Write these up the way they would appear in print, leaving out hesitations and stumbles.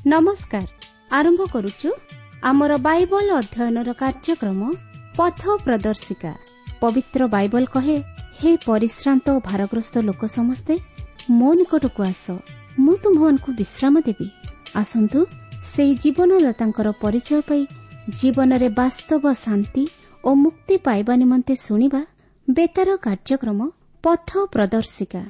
नमस्कार आरंभ करुचु आमर बाइबल अध्ययनर कार्यक्रम पथ प्रदर्शिका। पवित्र बाइबल कहे, हे परिश्रांत और भारग्रस्त लोक समस्ते मो निकट को आस, मु तुमको विश्राम देवी। आसंतु से जीवनदाता परिचय पाई जीवन रे वास्तव शांति और मुक्ति पाइबा निमंते सुनिबा बेतार कार्यक्रम पथ प्रदर्शिका।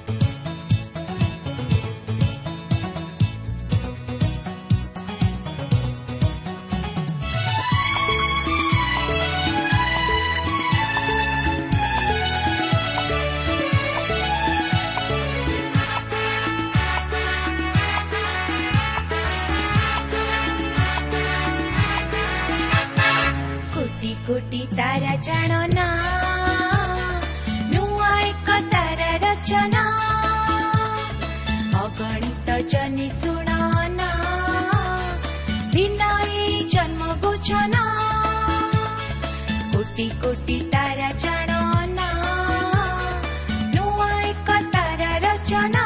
कोटी तारा जाणना नुआ एक तारा रचना अगणित जनि शुणना विनयी जन्म बुझना कोटी कोटी तारा जाणना नुआ एक तारा रचना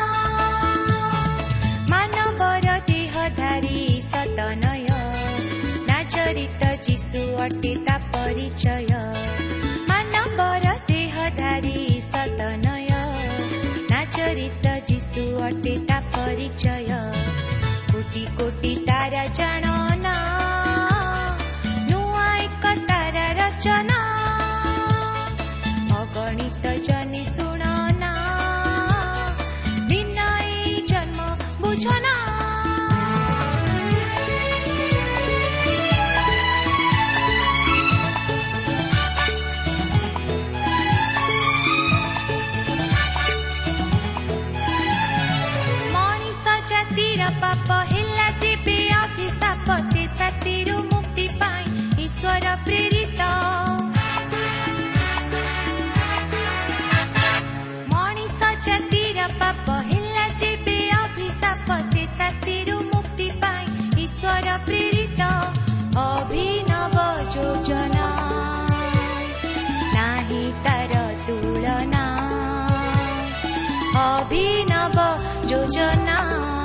मानवर देहधारी सतनय नाचरित जीशु अटे परिचय मानवर देहधारी सतनय नाचरित जीशु अटे ता परिचय कोटी कोटी तारा जाणना नुआ एक तारा रचना अगणित जनि शुणना विनयी जन्म बुझना। पाप हेला जीवे अभिशाप से साथीरू मुक्ति पाई ईश्वर प्रेरित मनीष जातिर पाप हेला जीवे अभिशाप से साथीरू मुक्ति पाई ईश्वर प्रेरित अभिनव योजना नाही तार तुलना अभिनव योजना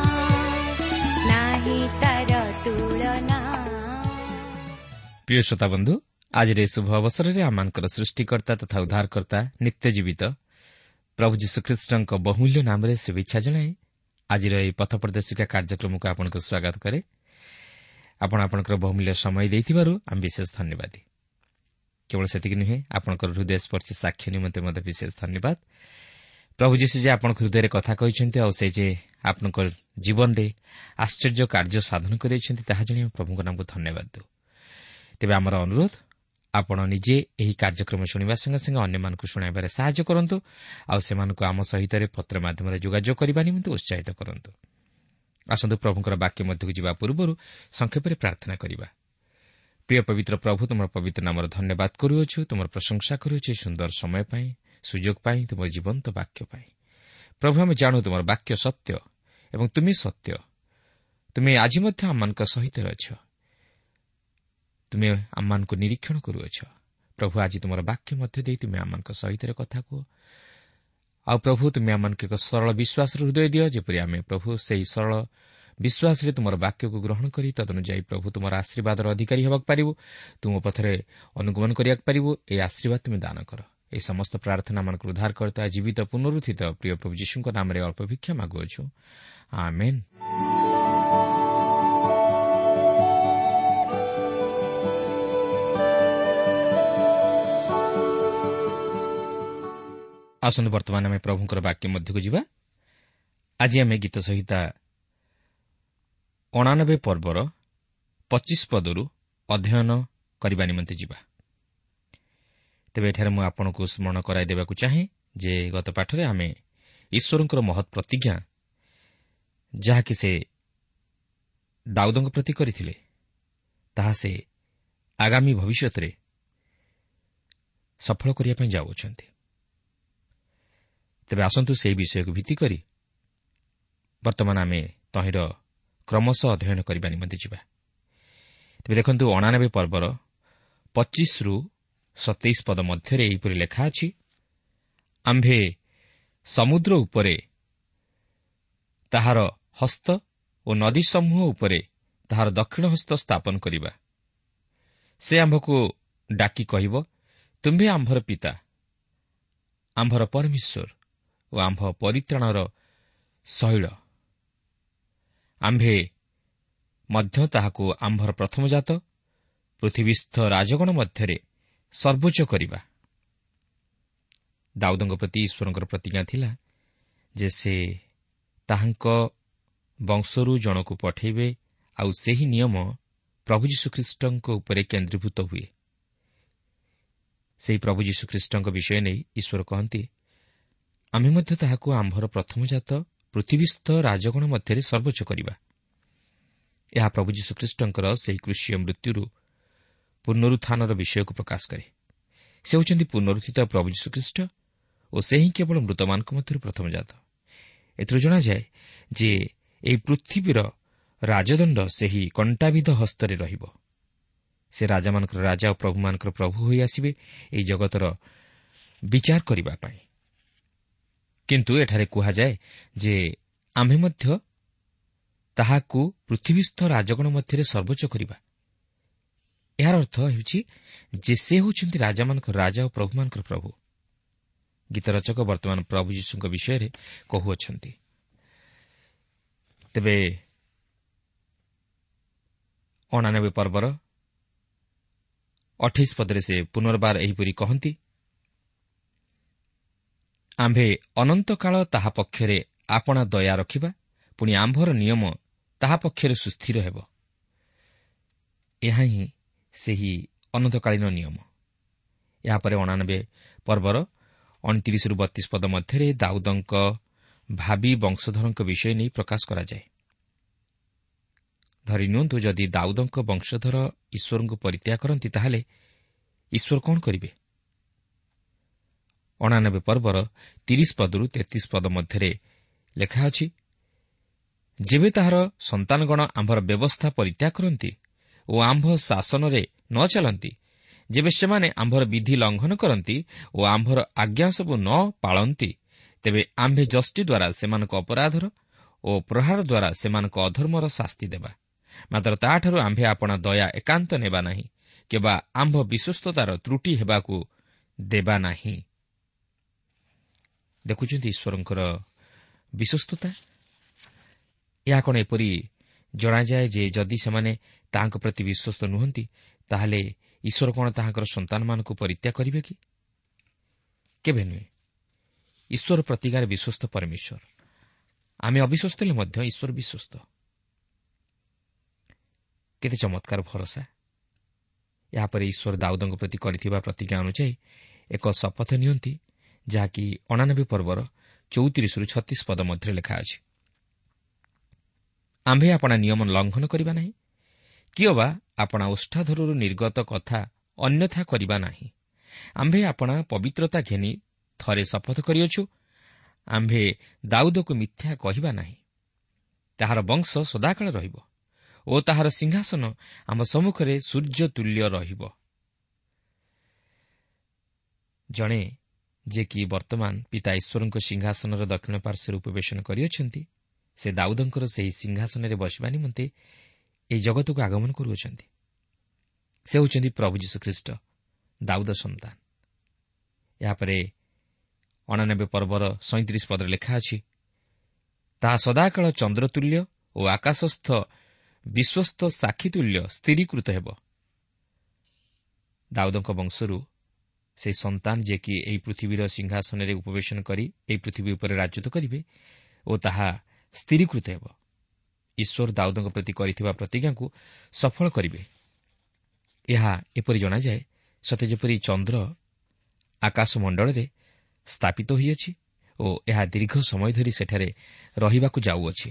प्रिय श्रोता बंधु, आज शुभ अवसर में आम सृष्टिकर्ता तथा उद्धारकर्ता नित्य जीवित प्रभु यीशुख्रीष्ट बहुमूल्य नाम शुभेच्छा जनाए आज पथ प्रदर्शिका कार्यक्रम को आपको स्वागत करे। आपणकर बहुमूल्य समय देथिबारु आम विशेष धन्यवादी। केवल सेतिक नुहे, आपणकर हृदय स्पर्शी साक्ष्य निमंते मते विशेष धन्यवाद। प्रभु यीशु जे आपण हृदय कथा कहिसेंती आ से जे आपणकर जीवन रे आश्चर्य कार्य साधन करेछंती ताहा जणी प्रभुଙ୍କ नाम को धन्यवाद दो। तेबे आमर अनुरोध, आपण निजे एही कार्यक्रम शुणिबा संगे संगे अन्य मानकु शुणाइबारे सहाय्य करंतु आ सेमानकु आम सहित रे पत्र माध्यम रे जोगाजोग करबा निमंते उत्साहित करंतु। आसंतु प्रभुଙ୍କର वाक्य मध्यकु जिबा पूर्वरु संक्षेप रे प्रार्थना करिबा। प्रिय पवित्र प्रभु, तुमर पवित्र नामर धन्यवाद करूछु, तुमर प्रशंसा करूछु सुंदर समय पाई, सुयोग पाई, तुमर जीवंत वाक्य पाई। प्रभु, हम जानू तुमर वाक्य सत्य एवं तुमी सत्य। तुमे आज मध्य आममानक सहित अछ, तुमे आममानक निरीक्षण करूछ। प्रभु, आज तुमर वाक्य मध्य देई तुमे आममानक सहित कथा को आ प्रभु, तुमे आममानक एक सरल विश्वास हृदय दियो, जेपरि आमे प्रभु सेही सरल विश्वास रे तुमर वाक्य को ग्रहण करी तदनुଯାୟୀ प्रभु तुमर आशीर्वादर अधिकारी हेबाक पारिबो, तुम पथरे अनुगमन करियाक पारिबो। ए आशीर्वाद तुमे दान कर। ए समस्त प्रार्थना मानकर उद्धार करता जीवित पुनरुत्थित प्रिय प्रभु यीशुଙ୍କ नामରେ अल्प भिक्षा मागुछु, आमेन। आसନ୍ତୁ ବର୍ତ୍ତମାନ ଆମେ ପ୍ରଭୁଙ୍କର ବାକ୍ୟ ମଧ୍ୟକୁ ଯିବା। ଆଜି ଆମେ ଗୀତ ସଂହିତା 89 ପର୍ବର 25 ପଦରୁ ଅଧ୍ୟୟନ କରିବା ନିମନ୍ତେ ଯିବା। ତେବେ ଏଠାରେ ମୁଁ ଆପଣଙ୍କୁ ସ୍ମରଣ କରାଇ ଦେବାକୁ ଚାହେଁ ଯେ ଗତ ପାଠରେ ଆମେ ଈଶ୍ୱରଙ୍କର ମହତ୍ ପ୍ରତିଜ୍ଞା ଯାହାକି ସେ ଦାଉଦଙ୍କ ପ୍ରତି କରିଥିଲେ, ତାହା ସେ ଆଗାମୀ ଭବିଷ୍ୟତରେ ସଫଳ କରିବା ପାଇଁ ଯାଉଅଛନ୍ତି। ତେବେ ଆସନ୍ତୁ ସେହି ବିଷୟକୁ ଭିତ୍ତି କରି ବର୍ତ୍ତମାନ ଆମେ ତହିଁର କ୍ରମଶଃ ଅଧ୍ୟୟନ କରିବା ନିମନ୍ତେ ଯିବା। ତେବେ ଦେଖନ୍ତୁ 89 ପର୍ବର 25ରୁ 27 ପଦ ମଧ୍ୟରେ ଏହିପରି ଲେଖା ଅଛି, ଆମ୍ଭେ ସମୁଦ୍ର ଉପରେ ତାହାର ହସ୍ତ ଓ ଓ ନଦୀ ସମୂହ ଉପରେ ତାହାର ଦକ୍ଷିଣ ହସ୍ତ ସ୍ଥାପନ କରିବା। ସେ ଆମ୍ଭକୁ ଡାକି କହିବ, ତୁମ୍ଭେ ଆମ୍ଭର ପିତା, ଆମ୍ଭର ପରମେଶ୍ୱର ଓ ଆମ୍ଭ ପରିତ୍ରାଣର ଶୈଳ। ଆମ୍ଭେ ମଧ୍ୟ ତାହାକୁ ଆମ୍ଭର ପ୍ରଥମଜାତ ପୃଥିବୀସ୍ଥ ରାଜଗଣ ମଧ୍ୟରେ ସର୍ବୋଚ୍ଚ କରିବା। ଦାଉଦଙ୍କ ପ୍ରତି ଈଶ୍ୱରଙ୍କର ପ୍ରତିଜ୍ଞା ଥିଲା ଯେ ସେ ତାହାଙ୍କ ବଂଶରୁ ଜଣକୁ ପଠାଇବେ, ଆଉ ସେହି ନିୟମ ପ୍ରଭୁ ଯୀଶୁଖ୍ରୀଷ୍ଟଙ୍କ ଉପରେ କେନ୍ଦ୍ରୀଭୂତ ହୁଏ। ସେହି ପ୍ରଭୁ ଯୀଶୁଖ୍ରୀଷ୍ଟଙ୍କ ବିଷୟ ନେଇ ଈଶ୍ୱର କହନ୍ତି, ଆମେ ମଧ୍ୟ ତାହାକୁ ଆମ୍ଭର ପ୍ରଥମଜାତ ପୃଥିବୀସ୍ଥ ରାଜଗଣ ମଧ୍ୟରେ ସର୍ବୋଚ୍ଚ କରିବା। ଏହା ପ୍ରଭୁ ଯୀଶୁଖ୍ରୀଷ୍ଟଙ୍କର ସେହି କ୍ରୁଶୀୟ ମୃତ୍ୟୁରୁ ପୁନରୁତ୍ଥାନର ବିଷୟକୁ ପ୍ରକାଶ କରେ। ସେ ହେଉଛନ୍ତି ପୁନରୁତ୍ଥିତ ପ୍ରଭୁ ଯୀଶୁଖ୍ରୀଷ୍ଟ ଓ ସେ ହିଁ କେବଳ ମୃତମାନଙ୍କ ମଧ୍ୟରୁ ପ୍ରଥମଜାତ। ଏଥିରୁ ଜଣାଯାଏ ଯେ ଏହି ପୃଥିବୀର ରାଜଦଣ୍ଡ ସେହି କଣ୍ଟାବିଧ ହସ୍ତରେ ରହିବ। ସେ ରାଜାମାନଙ୍କର ରାଜା ଓ ପ୍ରଭୁମାନଙ୍କର ପ୍ରଭୁ ହୋଇ ଆସିବେ ଏହି ଜଗତର ବିଚାର କରିବା ପାଇଁ। କିନ୍ତୁ ଏଠାରେ କୁହାଯାଏ ଯେ ଆମ୍ଭେ ମଧ୍ୟ ତାହାକୁ ପୃଥିବୀସ୍ଥ ରାଜଗଣ ମଧ୍ୟରେ ସର୍ବୋଚ୍ଚ କରିବା। ଏହାର ଅର୍ଥ ହେଉଛି ଯେ ସେ ହେଉଛନ୍ତି ରାଜାମାନଙ୍କର ରାଜା ଓ ପ୍ରଭୁମାନଙ୍କର ପ୍ରଭୁ। ଗୀତରଚକ ବର୍ତ୍ତମାନ ପ୍ରଭୁ ଯୀଶୁଙ୍କ ବିଷୟରେ କହୁଅଛନ୍ତି। ତେବେ 89 ପର୍ବର 28 ପଦରେ ସେ ପୁନର୍ବାର ଏହିପରି କହନ୍ତି, ଆମ୍ଭେ ଅନନ୍ତକାଳ ତାହା ପକ୍ଷରେ ଆପଣା ଦୟା ରଖିବା, ପୁଣି ଆମ୍ଭର ନିୟମ ତାହା ପକ୍ଷରେ ସୁସ୍ଥିର ହେବ। ଏହା ହିଁ ସେହି ଅନନ୍ତକାଳୀନ ନିୟମ। ଏହାପରେ 89 ପର୍ବର 29-32 ପଦ ମଧ୍ୟରେ ଦାଉଦଙ୍କ ଭାବି ବଂଶଧରଙ୍କ ବିଷୟ ନେଇ ପ୍ରକାଶ କରାଯାଏ। ଧରି ନିଅନ୍ତୁ, ଯଦି ଦାଉଦଙ୍କ ବଂଶଧର ଈଶ୍ୱରଙ୍କୁ ପରିତ୍ୟାଗ କରନ୍ତି, ତାହେଲେ ଈଶ୍ୱର କ'ଣ କରିବେ? 89 ପର୍ବର 30 ପଦରୁ 33 ପଦ ମଧ୍ୟରେ ଲେଖା ଅଛି, ଯେବେ ତାହାର ସନ୍ତାନଗଣ ଆମ୍ଭର ବ୍ୟବସ୍ଥା ପରିତ୍ୟାଗ କରନ୍ତି ଓ ଆମ୍ଭ ଶାସନରେ ନ ଚାଲନ୍ତି, ଯେବେ ସେମାନେ ଆମ୍ଭର ବିଧି ଲଙ୍ଘନ କରନ୍ତି ଓ ଆମ୍ଭର ଆଜ୍ଞା ସବୁ ନ ପାଳନ୍ତି, ତେବେ ଆମ୍ଭେ ଯଷ୍ଟି ଦ୍ୱାରା ସେମାନଙ୍କ ଅପରାଧର ଓ ପ୍ରହାର ଦ୍ୱାରା ସେମାନଙ୍କ ଅଧର୍ମର ଶାସ୍ତି ଦେବା। ମାତ୍ର ତାହାଠାରୁ ଆମ୍ଭେ ଆପଣା ଦୟା ଏକାନ୍ତ ନେବା ନାହିଁ, କିମ୍ବା ଆମ୍ଭ ବିଶ୍ୱସ୍ତତାର ତ୍ରୁଟି ହେବାକୁ ଦେବା ନାହିଁ। ଦେଖୁଛନ୍ତି ଈଶ୍ୱରଙ୍କର ବିଶ୍ୱସ୍ତତା। ଏହା କ'ଣ ଏପରି ଜଣାଯାଏ ଯେ ଯଦି ସେମାନେ ତାହାଙ୍କ ପ୍ରତି ବିଶ୍ୱସ୍ତ ନୁହନ୍ତି, ତାହେଲେ ଈଶ୍ୱର କ'ଣ ତାହାଙ୍କର ସନ୍ତାନମାନଙ୍କୁ ପରିତ୍ୟାଗ କରିବେ କି? କେବେ ନୁହେଁ। ଈଶ୍ୱର ପ୍ରତିଗାରେ ବିଶ୍ୱସ୍ତ ପରମେଶ୍ୱର। ଆମେ ଅବିଶ୍ୱସ୍ତ ହେଲେ ମଧ୍ୟ ଈଶ୍ୱର ବିଶ୍ୱସ୍ତ। କେତେ ଚମତ୍କାର ଭରସା! ଏହାପରେ ଈଶ୍ୱର ଦାଉଦଙ୍କ ପ୍ରତି କରିଥିବା ପ୍ରତିଜ୍ଞା ଅନୁଯାୟୀ ଏକ ଶପଥ ନିଅନ୍ତି, ଯାହାକି 89 ପର୍ବର 34-36 ପଦ ମଧ୍ୟରେ ଲେଖା ଅଛି। ଆମ୍ଭେ ଆପଣା ନିୟମ ଲଙ୍ଘନ କରିବା ନାହିଁ, କିଅବା ଆପଣା ଓଷ୍ଠାଧରରୁ ନିର୍ଗତ କଥା ଅନ୍ୟଥା କରିବା ନାହିଁ। ଆମ୍ଭେ ଆପଣା ପବିତ୍ରତା ଘେନି ଥରେ ଶପଥ କରିଅଛୁ, ଆମ୍ଭେ ଦାଉଦକୁ ମିଥ୍ୟା କହିବା ନାହିଁ। ତାହାର ବଂଶ ସଦାକାଳ ରହିବ ଓ ତାହାର ସିଂହାସନ ଆମ ସମ୍ମୁଖରେ ସୂର୍ଯ୍ୟ ତୁଲ୍ୟ ରହିବ। ଜଣେ ଯେ କି ବର୍ତ୍ତମାନ ପିତା ଈଶ୍ୱରଙ୍କ ସିଂହାସନର ଦକ୍ଷିଣ ପାର୍ଶ୍ୱରେ ଉପବେଶନ କରିଅଛନ୍ତି, ସେ ଦାଉଦଙ୍କର ସେହି ସିଂହାସନରେ ବସିବା ନିମନ୍ତେ ଏହି ଜଗତକୁ ଆଗମନ କରୁଅଛନ୍ତି। ସେ ହେଉଛନ୍ତି ପ୍ରଭୁ ଯୀଶୁଖ୍ରୀଷ୍ଟ, ଦାଉଦ ସନ୍ତାନ। ଏହାପରେ 89 ପର୍ବର 37 ପଦରେ ଲେଖା ଅଛି, ତାହା ସଦାକାଳ ଚନ୍ଦ୍ରତୁଲ୍ୟ ଓ ଆକାଶସ୍ଥ ବିଶ୍ୱସ୍ତ ସାକ୍ଷୀତୁଲ୍ୟ ସ୍ଥିରୀକୃତ ହେବ। ଦାଉଦଙ୍କ ବଂଶରୁ ସେହି ସନ୍ତାନ ଯେ କି ଏହି ପୃଥିବୀର ସିଂହାସନରେ ଉପବେଶନ କରି ଏହି ପୃଥିବୀ ଉପରେ ରାଜତ୍ୱ କରିବେ ଓ ତାହା ସ୍ଥିରୀକୃତ ହେବ। ଈଶ୍ୱର ଦାଉଦଙ୍କ ପ୍ରତି କରିଥିବା ପ୍ରତିଜ୍ଞାକୁ ସଫଳ କରିବେ। ଏହା ଏପରି ଜଣାଯାଏ, ସତେ ଯେପରି ଚନ୍ଦ୍ର ଆକାଶମଣ୍ଡଳରେ ସ୍ଥାପିତ ହୋଇଅଛି ଓ ଏହା ଦୀର୍ଘ ସମୟ ଧରି ସେଠାରେ ରହିବାକୁ ଯାଉଅଛି।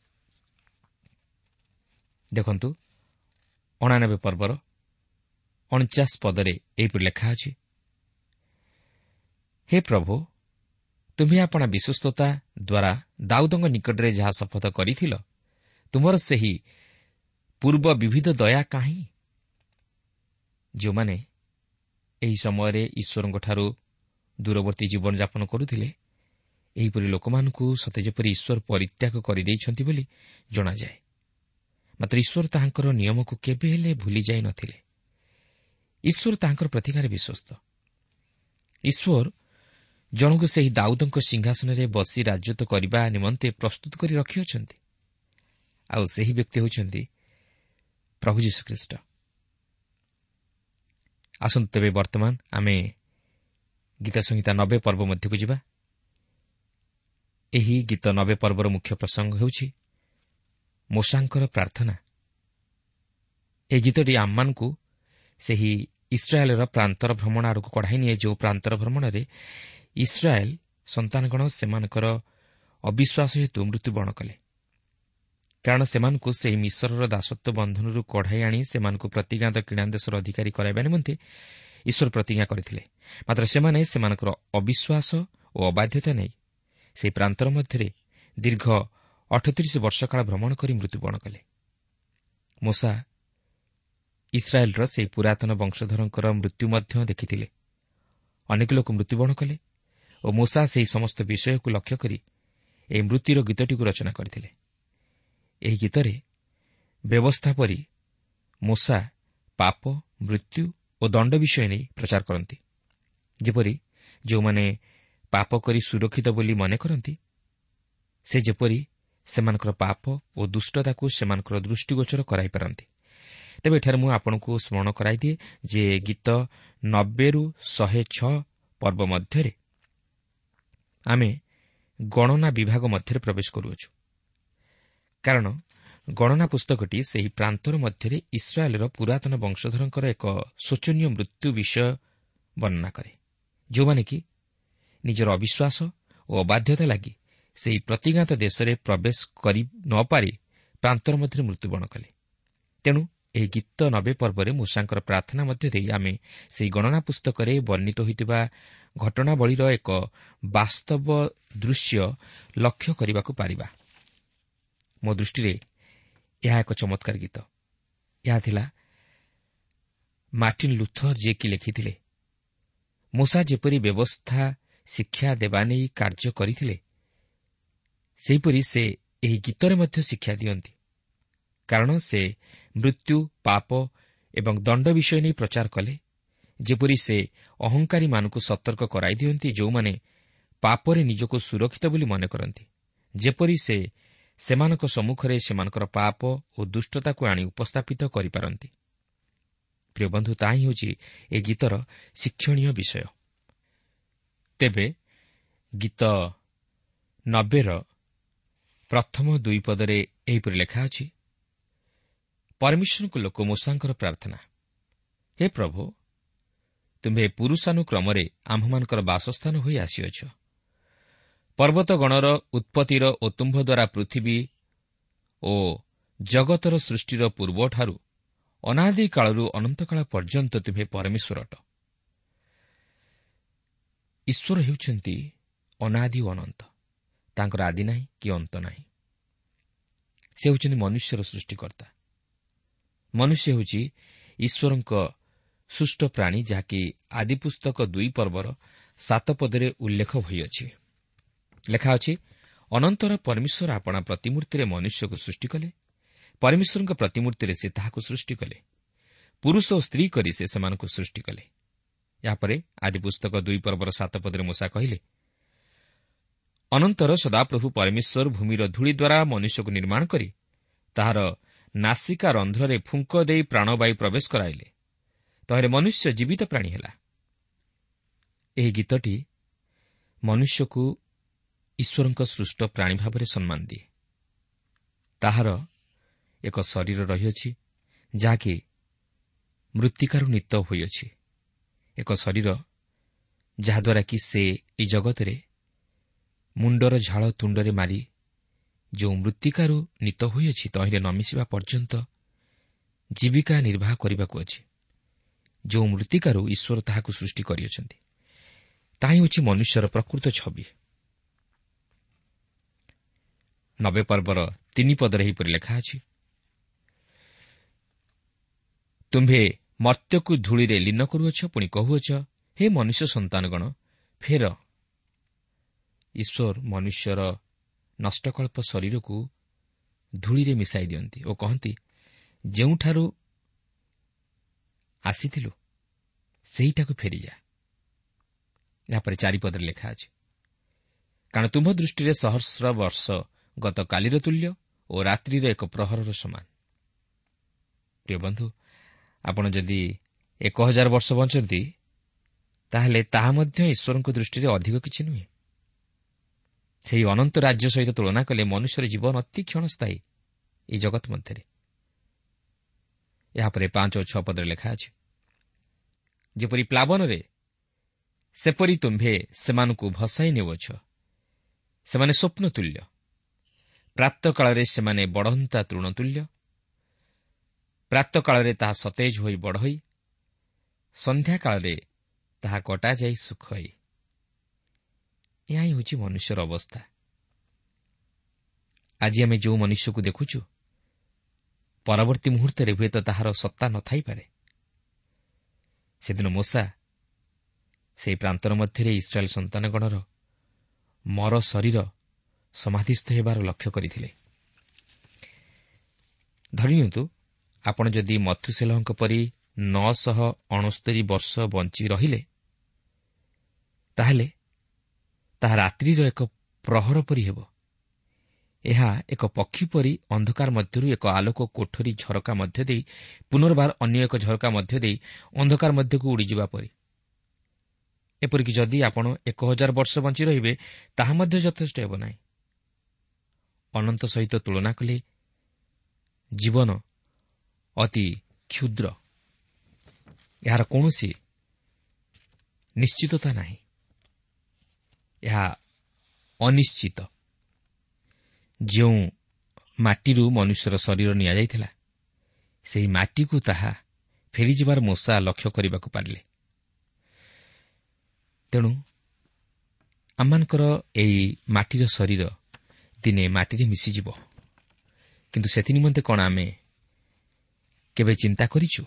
ଦେଖନ୍ତୁ 89 ପର୍ବର 49 ପଦରେ ଏହିପରି ଲେଖା ଅଛି, ହେ ପ୍ରଭୁ, ତୁମ୍ଭେ ଆପଣା ବିଶ୍ୱସ୍ତତା ଦ୍ୱାରା ଦାଉଦଙ୍କ ନିକଟରେ ଯାହା ଶପଥ କରିଥିଲ, ତୁମର ସେହି ପୂର୍ବ ବିବିଧ ଦୟା କାହିଁ? ଯେଉଁମାନେ ଏହି ସମୟରେ ଈଶ୍ୱରଙ୍କଠାରୁ ଦୂରବର୍ତ୍ତୀ ଜୀବନଯାପନ କରୁଥିଲେ, ଏହିପରି ଲୋକମାନଙ୍କୁ ସତେ ଯେପରି ଈଶ୍ୱର ପରିତ୍ୟାଗ କରିଦେଇଛନ୍ତି ବୋଲି ଜଣାଯାଏ। ମାତ୍ର ଈଶ୍ୱର ତାହାଙ୍କର ନିୟମକୁ କେବେ ହେଲେ ଭୁଲିଯାଇ ନ ଥିଲେ। ଈଶ୍ୱର ତାହାଙ୍କର ପ୍ରତିଜ୍ଞାରେ ବିଶ୍ୱସ୍ତ। ଈଶ୍ୱର ଜଣକୁ ସେହି ଦାଉଦଙ୍କ ସିଂହାସନରେ ବସି ରାଜତ୍ୱ କରିବା ନିମନ୍ତେ ପ୍ରସ୍ତୁତ କରି ରଖିଅଛନ୍ତି। ଆଉ ସେହି ବ୍ୟକ୍ତି ହେଉଛନ୍ତି ପ୍ରଭୁ ଯୀଶୁଖ୍ରୀଷ୍ଟ। ଆସନ୍ତୁ ତେବେ ବର୍ତ୍ତମାନ ଆମେ ଗୀତ ସଂହିତା 90 ପର୍ବ ମଧ୍ୟକୁ ଯିବା। ଏହି ଗୀତ 90 ପର୍ବର ମୁଖ୍ୟ ପ୍ରସଙ୍ଗ ହେଉଛି ମୋଶାଙ୍କର ପ୍ରାର୍ଥନା। ଏହି ଗୀତଟି ଆମମାନଙ୍କୁ ସେହି ଇସ୍ରାଏଲ୍ର ପ୍ରାନ୍ତର ଭ୍ରମଣ ଆଡ଼କୁ କଢ଼ାଇ ନିଏ, ଯେଉଁ ପ୍ରାନ୍ତର ଭ୍ରମଣରେ ଇସ୍ରାଏଲ୍ ସନ୍ତାନଗଣ ସେମାନଙ୍କର ଅବିଶ୍ୱାସ ହେତୁ ମୃତ୍ୟୁବରଣ କଲେ। କାରଣ ସେମାନଙ୍କୁ ସେହି ମିଶ୍ରର ଦାସତ୍ୱ ବନ୍ଧନରୁ କଢ଼ାଇ ଆଣି ସେମାନଙ୍କୁ ପ୍ରତିଜ୍ଞାତ କିଣାନ୍ ଦେଶର ଅଧିକାରୀ କରାଇବା ନିମନ୍ତେ ଈଶ୍ୱର ପ୍ରତିଜ୍ଞା କରିଥିଲେ। ମାତ୍ର ସେମାନେ ସେମାନଙ୍କର ଅବିଶ୍ୱାସ ଓ ଅବାଧ୍ୟତା ନେଇ ସେହି ପ୍ରାନ୍ତର ମଧ୍ୟରେ ଦୀର୍ଘ 38 ବର୍ଷ କାଳ ଭ୍ରମଣ କରି ମୃତ୍ୟୁବରଣ କଲେ। ମୋଶା ଇସ୍ରାଏଲ୍ର ସେହି ପୁରାତନ ବଂଶଧରଙ୍କର ମୃତ୍ୟୁ ମଧ୍ୟ ଦେଖିଥିଲେ। ଅନେକ ଲୋକ ମୃତ୍ୟୁବରଣ କଲେ ଓ ମୋଶା ସେହି ସମସ୍ତ ବିଷୟକୁ ଲକ୍ଷ୍ୟ କରି ଏହି ମୃତ୍ୟୁର ଗୀତଟିକୁ ରଚନା କରିଥିଲେ। ଏହି ଗୀତରେ ବ୍ୟବସ୍ଥା ପରି ମୋଶା ପାପ, ମୃତ୍ୟୁ ଓ ଦଣ୍ଡ ବିଷୟ ନେଇ ପ୍ରଚାର କରନ୍ତି। ଯେପରି ଯେଉଁମାନେ ପାପ କରି ସୁରକ୍ଷିତ ବୋଲି ମନେ କରନ୍ତି, ସେ ଯେପରି ସେମାନଙ୍କର ପାପ ଓ ଦୁଷ୍ଟତାକୁ ସେମାନଙ୍କର ଦୃଷ୍ଟିଗୋଚର କରାଇପାରନ୍ତି। ତେବେ ଏଠାରେ ମୁଁ ଆପଣଙ୍କୁ ସ୍ମରଣ କରାଇଦିଏ ଯେ ଗୀତ 90ରୁ 106 ପର୍ବ ମଧ୍ୟରେ ଆମେ ଗଣନା ବିଭାଗ ମଧ୍ୟରେ ପ୍ରବେଶ କରୁଅଛୁ। କାରଣ ଗଣନା ପୁସ୍ତକଟି ସେହି ପ୍ରାନ୍ତର ମଧ୍ୟରେ ଇସ୍ରାଏଲ୍ର ପୁରାତନ ବଂଶଧରଙ୍କର ଏକ ଶୋଚନୀୟ ମୃତ୍ୟୁ ବିଷୟ ବର୍ଣ୍ଣନା କରେ, ଯେଉଁମାନେ କି ନିଜର ଅବିଶ୍ୱାସ ଓ ଅବାଧ୍ୟତା ଲାଗି ସେହି ପ୍ରତିଜ୍ଞାତ ଦେଶରେ ପ୍ରବେଶ କରି ନ ପାରି ପ୍ରାନ୍ତର ମଧ୍ୟରେ ମୃତ୍ୟୁବରଣ କଲେ। ତେଣୁ ଏହି ଗୀତ 90 ପର୍ବରେ ମୂଷାଙ୍କର ପ୍ରାର୍ଥନା ମଧ୍ୟ ଦେଇ ଆମେ ସେହି ଗଣନା ପୁସ୍ତକରେ ବର୍ଣ୍ଣିତ ହୋଇଥିବା ଘଟଣାବଳୀର ଏକ ବାସ୍ତବ ଦୃଶ୍ୟ ଲକ୍ଷ୍ୟ କରିବାକୁ ପାରିବା। ମୋ ଦୃଷ୍ଟିରେ ଏହା ଏକ ଚମତ୍କାର ଗୀତ। ଏହା ଥିଲା ମାର୍ଟିନ୍ ଲୁଥର ଯିଏକି ଲେଖିଥିଲେ, ମୋଶା ଯେପରି ବ୍ୟବସ୍ଥା ଶିକ୍ଷା ଦେବା ନେଇ କାର୍ଯ୍ୟ କରିଥିଲେ, ସେହିପରି ସେ ଏହି ଗୀତରେ ମଧ୍ୟ ଶିକ୍ଷା ଦିଅନ୍ତି। କାରଣ ସେ ମୃତ୍ୟୁ, ପାପ ଏବଂ ଦଣ୍ଡ ବିଷୟ ନେଇ ପ୍ରଚାର କଲେ। ଯେପରି ସେ ଅହଙ୍କାରୀମାନଙ୍କୁ ସତର୍କ କରାଇ ଦିଅନ୍ତି, ଯେଉଁମାନେ ପାପରେ ନିଜକୁ ସୁରକ୍ଷିତ ବୋଲି ମନେ କରନ୍ତି। ଯେପରି ସେ ସେମାନଙ୍କ ସମ୍ମୁଖରେ ସେମାନଙ୍କର ପାପ ଓ ଦୁଷ୍ଟତାକୁ ଆଣି ଉପସ୍ଥାପିତ କରିପାରନ୍ତି। ପ୍ରିୟ ବନ୍ଧୁ, ତାହା ହିଁ ହେଉଛି ଏହି ଗୀତର ଶିକ୍ଷଣୀୟ ବିଷୟ। ତେବେ ଗୀତ 90ର ପ୍ରଥମ 2 ପଦରେ ଏହିପରି ଲେଖା ଅଛି, ପରମେଶ୍ୱରଙ୍କ ଲୋକ ମୋଶାଙ୍କର ପ୍ରାର୍ଥନା। ହେ ପ୍ରଭୁ, ତୁମ୍ଭେ ପୁରୁଷାନୁକ୍ରମରେ ଆମ୍ଭମାନଙ୍କର ବାସସ୍ଥାନ ହୋଇ ଆସିଅଛ। ପର୍ବତଗଣର ଉତ୍ପତ୍ତିର ଓ ତୁମ୍ଭ ଦ୍ୱାରା ପୃଥିବୀ ଓ ଜଗତର ସୃଷ୍ଟିର ପୂର୍ବଠାରୁ ଅନାଦି କାଳରୁ ଅନନ୍ତକାଳ ପର୍ଯ୍ୟନ୍ତ ତୁମ୍ଭେ ପରମେଶ୍ୱର ଅଟ। ଈଶ୍ୱର ହେଉଛନ୍ତି ଅନାଦି ଓ ଅନନ୍ତ। ତାଙ୍କର ଆଦି ନାହିଁ କି ଅନ୍ତ ନାହିଁ। ସେ ହେଉଛନ୍ତି ମନୁଷ୍ୟର ସୃଷ୍ଟିକର୍ତ୍ତା। ମନୁଷ୍ୟ ହେଉଛି ଈଶ୍ୱରଙ୍କ ସୃଷ୍ଟ ପ୍ରାଣୀ, ଯାହାକି ଆଦି ପୁସ୍ତକ 2 ପର୍ବର 7 ପଦରେ ଉଲ୍ଲେଖ ହୋଇଅଛି। ଲେଖା ଅଛି, ଅନନ୍ତର ପରମେଶ୍ୱର ଆପଣା ପ୍ରତିମୂର୍ତ୍ତିରେ ମନୁଷ୍ୟକୁ ସୃଷ୍ଟି କଲେ। ପରମେଶ୍ୱରଙ୍କ ପ୍ରତିମୂର୍ତ୍ତିରେ ସେ ତାହାକୁ ସୃଷ୍ଟି କଲେ। ପୁରୁଷ ଓ ସ୍ତ୍ରୀ କରି ସେ ସେମାନଙ୍କୁ ସୃଷ୍ଟି କଲେ। ଏହାପରେ ଆଦି ପୁସ୍ତକ 2 ପର୍ବର 7 ପଦରେ ମୋଶା କହିଲେ, ଅନନ୍ତର ସଦାପ୍ରଭୁ ପରମେଶ୍ୱର ଭୂମିର ଧୂଳି ଦ୍ୱାରା ମନୁଷ୍ୟକୁ ନିର୍ମାଣ କରି ତାହାର ନାସିକା ରନ୍ଧ୍ରରେ ଫୁଙ୍କ ଦେଇ ପ୍ରାଣବାୟୁ ପ୍ରବେଶ କରାଇଲେ। ତହିଁରେ ମନୁଷ୍ୟ ଜୀବିତ ପ୍ରାଣୀ ହେଲା। ଏହି ଗୀତଟି ମନୁଷ୍ୟକୁ ଈଶ୍ୱରଙ୍କ ସୃଷ୍ଟ ପ୍ରାଣୀ ଭାବରେ ସମ୍ମାନ ଦିଏ। ତାହାର ଏକ ଶରୀର ରହିଅଛି, ଯାହାକି ମୃତ୍ତିକାରୁ ନୀତ ହୋଇଅଛି। ଏକ ଶରୀର ଯାହାଦ୍ୱାରା କି ସେ ଏହି ଜଗତରେ ମୁଣ୍ଡର ଝାଳ ତୁଣ୍ଡରେ ମାରି ଯେଉଁ ମୃତ୍ତିକାରୁ ନୀତ ହୋଇଅଛି, ତହିଁରେ ନ ମିଶିବା ପର୍ଯ୍ୟନ୍ତ ଜୀବିକା ନିର୍ବାହ କରିବାକୁ ଅଛି। ଯେଉଁ ମୃତ୍ତିକାରୁ ଈଶ୍ୱର ତାହାକୁ ସୃଷ୍ଟି କରିଅଛନ୍ତି, ତାହା ହେଉଛି ମନୁଷ୍ୟର ପ୍ରକୃତ ଛବି। 90 ପର୍ବର 3 ପଦରେ ଏହିପରି ଲେଖା ଅଛି, ତୁମ୍ଭେ ମର୍ତ୍ତ୍ୟକୁ ଧୂଳିରେ ଲୀନ କରୁଅଛ, ପୁଣି କହୁଅଛ, ହେ ମନୁଷ୍ୟ ସନ୍ତାନଗଣ, ଫେର। ଈଶ୍ୱର ମନୁଷ୍ୟର ନଷ୍ଟକଳ୍ପ ଶରୀରକୁ ଧୂଳିରେ ମିଶାଇ ଦିଅନ୍ତି ଓ କହନ୍ତି, ଯେଉଁଠାରୁ ଆସିଥିଲୁ ସେହିଟାକୁ ଫେରିଯା। ଏହାପରେ 4 ପଦରେ ଲେଖା ଅଛି, କାରଣ ତୁମ୍ଭ ଦୃଷ୍ଟିରେ ସହସ୍ର ବର୍ଷ ଗତକାଲିର ତୁଲ୍ୟ ଓ ରାତ୍ରିର ଏକ ପ୍ରହରର ସମାନ। ପ୍ରିୟ ବନ୍ଧୁ, ଆପଣ ଯଦି 1000 ବର୍ଷ ବଞ୍ଚନ୍ତି ତାହେଲେ ତାହା ମଧ୍ୟ ଈଶ୍ୱରଙ୍କ ଦୃଷ୍ଟିରେ ଅଧିକ କିଛି ନୁହେଁ। ସେହି ଅନନ୍ତ ରାଜ୍ୟ ସହିତ ତୁଳନା କଲେ ମନୁଷ୍ୟର ଜୀବନ ଅତି କ୍ଷଣସ୍ଥାୟୀ ଏହି ଜଗତ ମଧ୍ୟରେ। ଏହାପରେ 5 ଓ 6 ପଦରେ ଲେଖା ଅଛି, ଯେପରି ପ୍ଲାବନରେ ସେପରି ତୁମ୍ଭେ ସେମାନଙ୍କୁ ଭସାଇ ନେଉଅଛ। ସେମାନେ ସ୍ୱପ୍ନ ତୁଲ୍ୟ। ପ୍ରାତଃକାଳରେ ସେମାନେ ବଢ଼ନ୍ତା ତୃଣତୁଲ୍ୟ। ପ୍ରାତଃକାଳରେ ତାହା ସତେଜ ହୋଇ ବଡ଼ ହୋଇ, ସନ୍ଧ୍ୟାକାଳରେ ତାହା କଟାଯାଇ ସୁଖ ହୋଇ। ଏହା ହିଁ ହେଉଛି ମନୁଷ୍ୟର ଅବସ୍ଥା। ଆଜି ଆମେ ଯେଉଁ ମନୁଷ୍ୟକୁ ଦେଖୁଛୁ, ପରବର୍ତ୍ତୀ ମୁହୂର୍ତ୍ତରେ ହୁଏତ ତାହାର ସତ୍ତା ନଥାଇପାରେ। ସେଦିନ ମୋଶା ସେହି ପ୍ରାନ୍ତର ମଧ୍ୟରେ ଇସ୍ରାଏଲ୍ ସନ୍ତାନଗଣର ମର ଶରୀର ସମାଧିସ୍ଥ ହେବାର ଲକ୍ଷ୍ୟ କରିଥିଲେ। ଧରିନିଅନ୍ତୁ, ଆପଣ ଯଦି ମଥୁସେଲହଙ୍କ ପରି 969 ବର୍ଷ ବଞ୍ଚି ରହିଲେ, ତାହେଲେ ତାହା ରାତ୍ରିର ଏକ ପ୍ରହର ପରି ହେବ। ଏହା ଏକ ପକ୍ଷୀ ପରି ଅନ୍ଧକାର ମଧ୍ୟରୁ ଏକ ଆଲୋକ କୋଠରୀ ଝରକା ମଧ୍ୟ ଦେଇ ପୁନର୍ବାର ଅନ୍ୟ ଏକ ଝରକା ମଧ୍ୟ ଦେଇ ଅନ୍ଧକାର ମଧ୍ୟକୁ ଉଡ଼ିଯିବା ପରି। ଏପରିକି ଯଦି ଆପଣ 1000 ବର୍ଷ ବଞ୍ଚି ରହିବେ, ତାହା ମଧ୍ୟ ଯଥେଷ୍ଟ ହେବ ନାହିଁ। ଅନନ୍ତ ସହିତ ତୁଳନା କଲେ ଜୀବନ ଅତି କ୍ଷୁଦ୍ର। ଏହାର କୌଣସି ନିଶ୍ଚିତତା ନାହିଁ। ଏହା ଅନିଶ୍ଚିତ। ଯେଉଁ ମାଟିରୁ ମନୁଷ୍ୟର ଶରୀର ନିଆଯାଇଥିଲା, ସେହି ମାଟିକୁ ତାହା ଫେରିଯିବାର ମୋଶା ଲକ୍ଷ୍ୟ କରିବାକୁ ପାରିଲେ। ତେଣୁ ଆମମାନଙ୍କର ଏହି ମାଟିର ଶରୀର ଦିନେ ମାଟିରେ ମିଶିଯିବ। କିନ୍ତୁ ସେଥି ନିମନ୍ତେ କ'ଣ ଆମେ କେବେ ଚିନ୍ତା କରିଛୁ?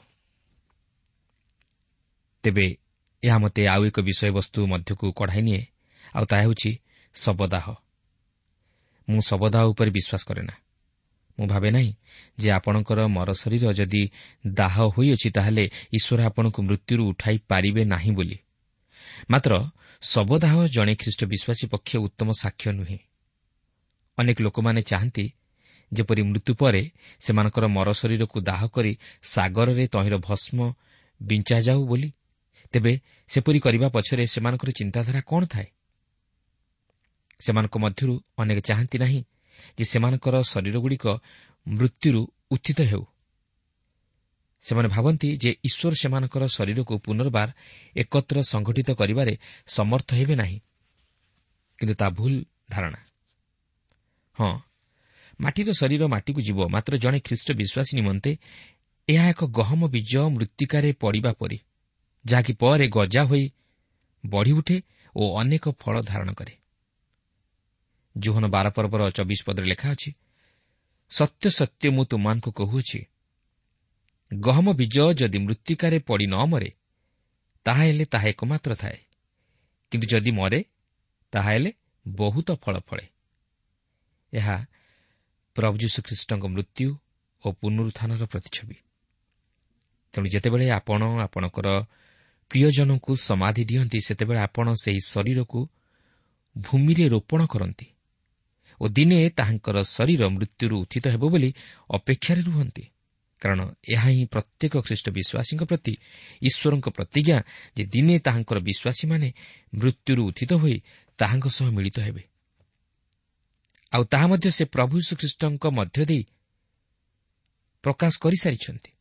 ତେବେ ଏହା ମୋତେ ଆଉ ଏକ ବିଷୟବସ୍ତୁ ମଧ୍ୟକୁ କଢ଼ାଇ ନିଏ, ଆଉ ତାହା ହେଉଛି ଶବଦାହ। ମୁଁ ଶବଦାହ ଉପରେ ବିଶ୍ୱାସ କରେ ନା। ମୁଁ ଭାବେ ନାହିଁ ଯେ ଆପଣଙ୍କର ମର ଶରୀର ଯଦି ଦାହ ହୋଇଅଛି, ତାହେଲେ ଈଶ୍ୱର ଆପଣଙ୍କୁ ମୃତ୍ୟୁରୁ ଉଠାଇ ପାରିବେ ନାହିଁ ବୋଲି। ମାତ୍ର ଶବଦାହ ଜଣେ ଖ୍ରୀଷ୍ଟ ବିଶ୍ୱାସୀ ପକ୍ଷେ ଉତ୍ତମ ସାକ୍ଷ୍ୟ ନୁହେଁ। ଅନେକ ଲୋକମାନେ ଚାହାନ୍ତି ଯେପରି ମୃତ୍ୟୁ ପରେ ସେମାନଙ୍କର ମର ଶରୀରକୁ ଦାହ କରି ସାଗରରେ ତହିଁର ଭସ୍ମ ବିଞ୍ଚାଯାଉ ବୋଲି। ତେବେ ସେପରି କରିବା ପଛରେ ସେମାନଙ୍କର ଚିନ୍ତାଧାରା କ'ଣ ଥାଏ? ସେମାନଙ୍କ ମଧ୍ୟରୁ ଅନେକ ଚାହାନ୍ତି ନାହିଁ ଯେ ସେମାନଙ୍କର ଶରୀରଗୁଡ଼ିକ ମୃତ୍ୟୁରୁ ଉତ୍ଥିତ ହେଉ। ସେମାନେ ଭାବନ୍ତି ଯେ ଈଶ୍ୱର ସେମାନଙ୍କର ଶରୀରକୁ ପୁନର୍ବାର ଏକତ୍ର ସଂଗଠିତ କରିବାରେ ସମର୍ଥ ହେବେ ନାହିଁ। କିନ୍ତୁ ତାହା ଭୁଲ ଧାରଣା। ହଁ, ମାଟିର ଶରୀର ମାଟିକୁ ଯିବ, ମାତ୍ର ଜଣେ ଖ୍ରୀଷ୍ଟ ବିଶ୍ୱାସୀ ନିମନ୍ତେ ଏହା ଏକ ଗହମ ବୀଜ ମୃତ୍ତିକାରେ ପଡ଼ିବା ପରି, ଯାହାକି ପରେ ଗଜା ହୋଇ ବଢ଼ି ଉଠେ ଓ ଅନେକ ଫଳ ଧାରଣ କରେ। ଯୋହନ 12 ପର୍ବର 24 ପଦରେ ଲେଖା ଅଛି, ସତ୍ୟ ସତ୍ୟ ମୁଁ ତୁମମାନଙ୍କୁ କହୁଅଛି, ଗହମ ବୀଜ ଯଦି ମୃତ୍ତିକାରେ ପଡ଼ି ନ ମରେ, ତାହାହେଲେ ତାହା ଏକମାତ୍ର ଥାଏ। କିନ୍ତୁ ଯଦି ମରେ, ତାହାହେଲେ ବହୁତ ଫଳ ଫଳେ। ଏହା ପ୍ରଭୁ ଯୀଶୁଖ୍ରୀଷ୍ଟଙ୍କ ମୃତ୍ୟୁ ଓ ପୁନରୁତ୍ଥାନର ପ୍ରତିଛବି। ତେଣୁ ଯେତେବେଳେ ଆପଣ ଆପଣଙ୍କର ପ୍ରିୟଜନଙ୍କୁ ସମାଧି ଦିଅନ୍ତି, ସେତେବେଳେ ଆପଣ ସେହି ଶରୀରକୁ ଭୂମିରେ ରୋପଣ କରନ୍ତି ଓ ଦିନେ ତାହାଙ୍କର ଶରୀର ମୃତ୍ୟୁରୁ ଉତ୍ଥିତ ହେବ ବୋଲି ଅପେକ୍ଷାରେ ରୁହନ୍ତି। କାରଣ ଏହା ହିଁ ପ୍ରତ୍ୟେକ ଖ୍ରୀଷ୍ଟ ବିଶ୍ୱାସୀଙ୍କ ପ୍ରତି ଈଶ୍ୱରଙ୍କ ପ୍ରତିଜ୍ଞା ଯେ ଦିନେ ତାହାଙ୍କର ବିଶ୍ୱାସୀମାନେ ମୃତ୍ୟୁରୁ ଉତ୍ଥିତ ହୋଇ ତାହାଙ୍କ ସହ ମିଳିତ ହେବେ। ଆଉ ତାହା ମଧ୍ୟ ସେ ପ୍ରଭୁ ଯୀଶୁଖ୍ରୀଷ୍ଟଙ୍କ ମଧ୍ୟ ଦେଇ ପ୍ରକାଶ କରିସାରିଛନ୍ତି।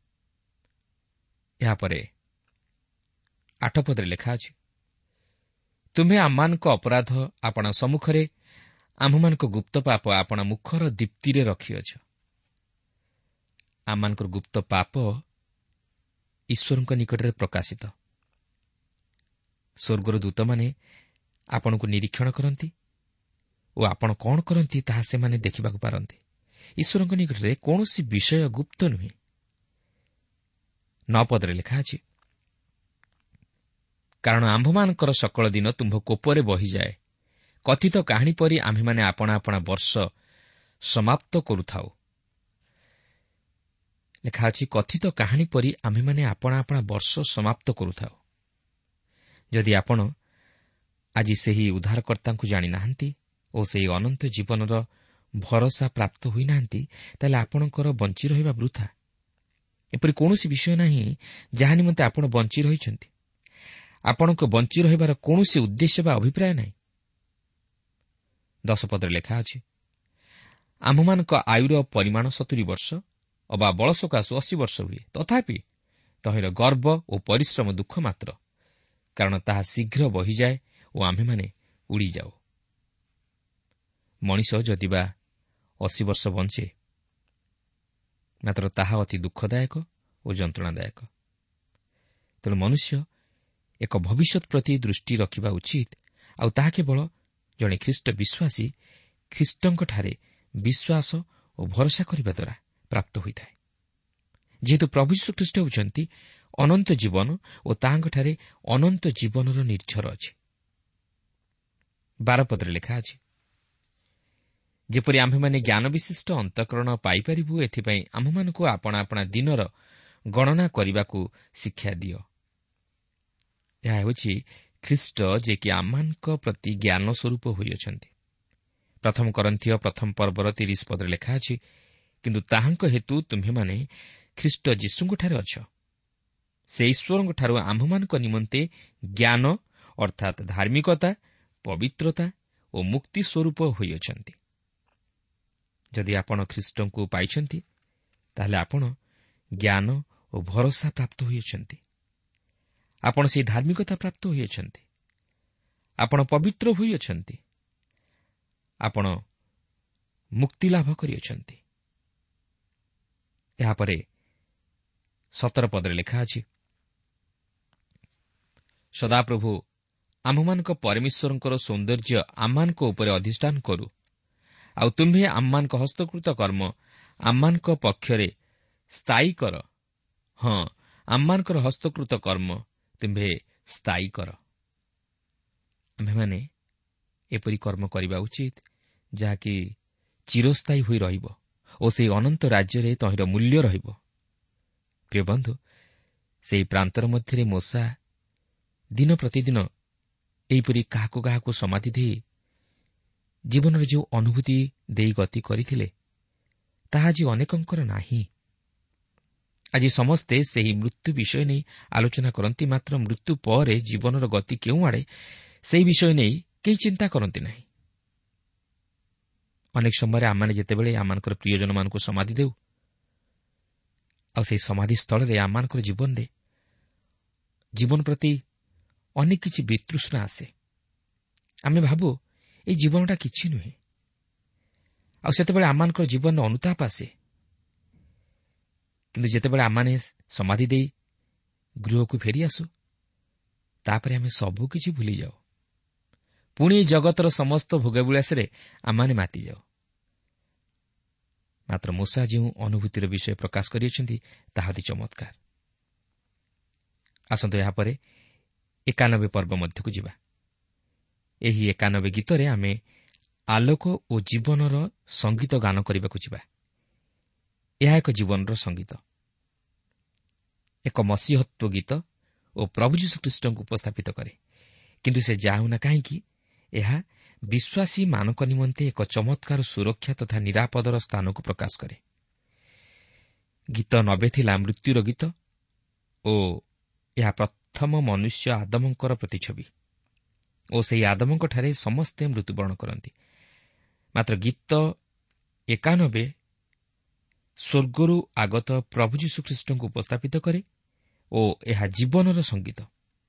ଏହାପରେ 8 ପଦରେ ଲେଖା ଅଛି, ତୁମେ ଆମମାନଙ୍କ ଅପରାଧ ଆପଣା ସମ୍ମୁଖରେ, ଆମ୍ଭମାନଙ୍କ ଗୁପ୍ତ ପାପ ଆପଣା ମୁଖର ଦୀପ୍ତିରେ ରଖିଅଛ। ଆମମାନଙ୍କର ଗୁପ୍ତ ପାପ ଈଶ୍ୱରଙ୍କ ନିକଟରେ ପ୍ରକାଶିତ। ସ୍ୱର୍ଗର ଦୂତମାନେ ଆପଣଙ୍କୁ ନିରୀକ୍ଷଣ କରନ୍ତି ଓ ଆପଣ କ'ଣ କରନ୍ତି ତାହା ସେମାନେ ଦେଖିବାକୁ ପାରନ୍ତି। ଈଶ୍ୱରଙ୍କ ନିକଟରେ କୌଣସି ବିଷୟ ଗୁପ୍ତ ନୁହେଁ। 9 ପଦରେ ଲେଖା ଅଛି, କାରଣ ଆମ୍ଭମାନଙ୍କର ସକଳ ଦିନ ତୁମ୍ଭ କୋପରେ ବହିଯାଏ, କଥିତ କାହାଣୀ ପରି ଆମ୍ଭେମାନେ ଆପଣା ଆପଣା ବର୍ଷ ସମାପ୍ତ କରୁଥାଉ। ଲେଖା ଅଛି, କଥିତ କାହାଣୀ ପରି ଆମ୍ଭେମାନେ ଆପଣା ଆପଣା ବର୍ଷ ସମାପ୍ତ କରୁଥାଉ। ଯଦି ଆପଣ ଆଜି ସେହି ଉଦ୍ଧାରକର୍ତ୍ତାଙ୍କୁ ଜାଣିନାହାନ୍ତି ଓ ସେହି ଅନନ୍ତ ଜୀବନର ଭରସା ପ୍ରାପ୍ତ ହୋଇନାହାନ୍ତି, ତାହେଲେ ଆପଣଙ୍କର ବଞ୍ଚି ରହିବା ବୃଥା। ଏପରି କୌଣସି ବିଷୟ ନାହିଁ ଯାହା ନିମନ୍ତେ ଆପଣ ବଞ୍ଚି ରହିଛନ୍ତି। ଆପଣଙ୍କ ବଞ୍ଚି ରହିବାର କୌଣସି ଉଦ୍ଦେଶ୍ୟ ବା ଅଭିପ୍ରାୟ ନାହିଁ। 10 ପଦରେ ଲେଖା ଅଛି, ଆମ୍ଭମାନଙ୍କ ଆୟୁର ପରିମାଣ 70 ବର୍ଷ ଅବା ବଳ ସକାଶୁ 80 ବର୍ଷ ହୁଏ। ତଥାପି ତହିଁର ଗର୍ବ ଓ ପରିଶ୍ରମ ଦୁଃଖ ମାତ୍ର, କାରଣ ତାହା ଶୀଘ୍ର ବହିଯାଏ ଓ ଆମ୍ଭେମାନେ ଉଡ଼ିଯାଉ। ମଣିଷ ଯଦିବା 80 ବର୍ଷ ବଞ୍ଚେ, ମାତ୍ର ତାହା ଅତି ଦୁଃଖଦାୟକ ଓ ଯନ୍ତ୍ରଣାଦାୟକ। ତେଣୁ ମନୁଷ୍ୟ ଏକ ଭବିଷ୍ୟତ ପ୍ରତି ଦୃଷ୍ଟି ରଖିବା ଉଚିତ, ଆଉ ତାହା କେବଳ ଜଣେ ଖ୍ରୀଷ୍ଟ ବିଶ୍ୱାସୀ ଖ୍ରୀଷ୍ଟଙ୍କଠାରେ ବିଶ୍ୱାସ ଓ ଭରସା କରିବା ଦ୍ୱାରା ପ୍ରାପ୍ତ ହୋଇଥାଏ। ଯେହେତୁ ପ୍ରଭୁ ଯୀଶୁଖ୍ରୀଷ୍ଟ ହେଉଛନ୍ତି ଅନନ୍ତ ଜୀବନ ଓ ତାହାଙ୍କଠାରେ ଅନନ୍ତ ଜୀବନର ନିର୍ଝର ଅଛି। 12 ପଦରେ ଲେଖା ଅଛି, ଯେପରି ଆମ୍ଭେମାନେ ଜ୍ଞାନ ବିଶିଷ୍ଟ ଅନ୍ତଃକରଣ ପାଇପାରିବୁ, ଏଥିପାଇଁ ଆମ୍ଭମାନଙ୍କୁ ଆପଣା ଆପଣା ଦିନର ଗଣନା କରିବାକୁ ଶିକ୍ଷା ଦିଅ। ଏହା ହେଉଛି ଖ୍ରୀଷ୍ଟ, ଯିଏକି ଆମମାନଙ୍କ ପ୍ରତି ଜ୍ଞାନ ସ୍ୱରୂପ ହୋଇଅଛନ୍ତି। 1 କରିନ୍ଥୀୟ 1 ପର୍ବର 30 ପଦରେ ଲେଖା ଅଛି, କିନ୍ତୁ ତାହାଙ୍କ ହେତୁ ତୁମ୍ଭେମାନେ ଖ୍ରୀଷ୍ଟ ଯୀଶୁଙ୍କଠାରେ ଅଛ। ସେ ଈଶ୍ୱରଙ୍କଠାରୁ ଆମ୍ଭମାନଙ୍କ ନିମନ୍ତେ ଜ୍ଞାନ ଅର୍ଥାତ୍ ଧାର୍ମିକତା, ପବିତ୍ରତା ଓ ମୁକ୍ତି ସ୍ୱରୂପ ହୋଇଅଛନ୍ତି। ଯଦି ଆପଣ ଖ୍ରୀଷ୍ଟଙ୍କୁ ପାଇଛନ୍ତି, ତାହେଲେ ଆପଣ ଜ୍ଞାନ ଓ ଭରସା ପ୍ରାପ୍ତ ହୋଇଅଛନ୍ତି। ଆପଣ ସେହି ଧାର୍ମିକତା ପ୍ରାପ୍ତ ହୋଇଅଛନ୍ତି। ଆପଣ ପବିତ୍ର ହୋଇଅଛନ୍ତି। ଆପଣ ମୁକ୍ତି ଲାଭ କରିଅଛନ୍ତି। ଏହାପରେ 17 ପଦରେ ଲେଖା ଅଛି, ସଦାପ୍ରଭୁ ଆମ୍ଭମାନଙ୍କ ପରମେଶ୍ୱରଙ୍କର ସୌନ୍ଦର୍ଯ୍ୟ ଆମମାନଙ୍କ ଉପରେ ଅଧିଷ୍ଠାନ କରୁ, ଆଉ ତୁମ୍ଭେ ଆମମାନଙ୍କ ହସ୍ତକୃତ କର୍ମ ଆମମାନଙ୍କ ପକ୍ଷରେ ସ୍ଥାୟୀ କର। ହଁ, ଆମମାନଙ୍କର ହସ୍ତକୃତ କର୍ମ ତୁମ୍ଭେ ସ୍ଥାୟୀ କର। ଆମ୍ଭେମାନେ ଏପରି କର୍ମ କରିବା ଉଚିତ, ଯାହାକି ଚିରସ୍ଥାୟୀ ହୋଇ ରହିବ ଓ ସେହି ଅନନ୍ତ ରାଜ୍ୟରେ ତହିଁର ମୂଲ୍ୟ ରହିବ। ପ୍ରିୟ ବନ୍ଧୁ, ସେହି ପ୍ରାନ୍ତର ମଧ୍ୟରେ ମୋଶା ଦିନ ପ୍ରତିଦିନ ଏହିପରି କାହାକୁ କାହାକୁ ସମାଧି ଦେଇ ଜୀବନର ଯେଉଁ ଅନୁଭୂତି ଦେଇ ଗତି କରିଥିଲେ, ତାହା ଆଜି ଅନେକଙ୍କର ନାହିଁ। ଆଜି ସମସ୍ତେ ସେହି ମୃତ୍ୟୁ ବିଷୟ ନେଇ ଆଲୋଚନା କରନ୍ତି, ମାତ୍ର ମୃତ୍ୟୁ ପରେ ଜୀବନର ଗତି କେଉଁଆଡ଼େ ସେହି ବିଷୟ ନେଇ କେହି ଚିନ୍ତା କରନ୍ତି ନାହିଁ। ଅନେକ ସମୟରେ ଆମମାନେ ଯେତେବେଳେ ଆମମାନଙ୍କର ପ୍ରିୟଜନମାନଙ୍କୁ ସମାଧି ଦେଉ, ଆଉ ସେହି ସମାଧି ସ୍ଥଳରେ ଆମମାନଙ୍କର ଜୀବନ ପ୍ରତି ଅନେକ କିଛି ବିତୃଷ୍ଣା ଆସେ। ଆମେ ଭାବୁ ଏହି ଜୀବନଟା କିଛି ନୁହେଁ, ଆଉ ସେତେବେଳେ ଆମମାନଙ୍କର ଜୀବନର ଅନୁତାପ ଆସେ। କିନ୍ତୁ ଯେତେବେଳେ ଆମମାନେ ସମାଧି ଦେଇ ଗୃହକୁ ଫେରିଆସୁ, ତାପରେ ଆମେ ସବୁକିଛି ଭୁଲିଯାଉ। ପୁଣି ଜଗତର ସମସ୍ତ ଭୋଗବିଳାସରେ ଆମମାନେ ମାତିଯାଉ। ମାତ୍ର ମୋଶା ଯେଉଁ ଅନୁଭୂତିର ବିଷୟ ପ୍ରକାଶ କରିଅଛନ୍ତି, ତାହା ଅତି ଚମତ୍କାର। ଆସନ୍ତୁ ଏହାପରେ 91 ପର୍ବ ମଧ୍ୟକୁ ଯିବା। ଏହି 91 ଗୀତରେ ଆମେ ଆଲୋକ ଓ ଜୀବନର ସଙ୍ଗୀତ ଗାନ କରିବାକୁ ଯିବା। ଏହା ଏକ ଜୀବନର ସଙ୍ଗୀତ, ଏକ ମସିହତ୍ୱ ଗୀତ ଓ ପ୍ରଭୁ ଯୀଶୁଖ୍ରୀଷ୍ଟଙ୍କୁ ଉପସ୍ଥାପିତ କରେ। କିନ୍ତୁ ସେ ଯାଉନା କାହିଁକି, ଏହା ବିଶ୍ୱାସୀମାନଙ୍କ ନିମନ୍ତେ ଏକ ଚମତ୍କାର ସୁରକ୍ଷା ତଥା ନିରାପଦର ସ୍ଥାନକୁ ପ୍ରକାଶ କରେ। ଗୀତ 90 ଥିଲା ମୃତ୍ୟୁର ଗୀତ ଓ ଏହା ପ୍ରଥମ ମନୁଷ୍ୟ ଆଦମଙ୍କର ପ୍ରତିଛବି ଓ ସେହି ଆଦମଙ୍କଠାରେ ସମସ୍ତେ ମୃତ୍ୟୁବରଣ କରନ୍ତି। ମାତ୍ର ଗୀତ 91 ସ୍ୱର୍ଗରୁ ଆଗତ ପ୍ରଭୁ ଯୀଶୁଖ୍ରୀଷ୍ଟଙ୍କୁ ଉପସ୍ଥାପିତ କରେ ଓ ଏହା ଜୀବନର ସଙ୍ଗୀତ।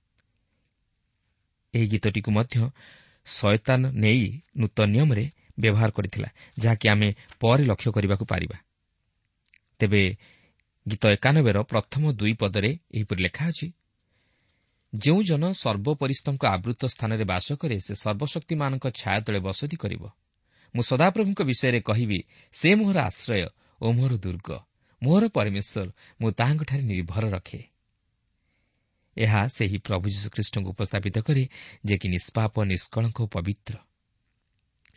ଏହି ଗୀତଟିକୁ ମଧ୍ୟ ଶୟତାନ ନେଇ ନୂତନ ନିୟମରେ ବ୍ୟବହାର କରିଥିଲା, ଯାହାକି ଆମେ ପରେ ଲକ୍ଷ୍ୟ କରିବାକୁ ପାରିବା। ତେବେ ଗୀତ 91ର ପ୍ରଥମ 2 ପଦରେ ଏହିପରି ଲେଖା ଅଛି, ଯେଉଁ ଜନ ସର୍ବପରିସ୍ତଙ୍କ ଆବୃତ ସ୍ଥାନରେ ବାସ କରେ, ସେ ସର୍ବଶକ୍ତିମାନଙ୍କ ଛାୟା ତଳେ ବସତି କରିବ। ମୁଁ ସଦାପ୍ରଭୁଙ୍କ ବିଷୟରେ କହିବି, ସେ ମୋହର ଆଶ୍ରୟ ଓ ମୋହର ଦୁର୍ଗ, ମୋହର ପରମେଶ୍ୱର, ମୁଁ ତାହାଙ୍କଠାରେ ନିର୍ଭର ରଖେ। ଏହା ସେହି ପ୍ରଭୁ ଯୀଶୁଖ୍ରୀଷ୍ଟଙ୍କୁ ଉପସ୍ଥାପିତ କରେ, ଯେ କି ନିଷ୍ପାପ, ନିଷ୍କଳଙ୍କ ଓ ପବିତ୍ର।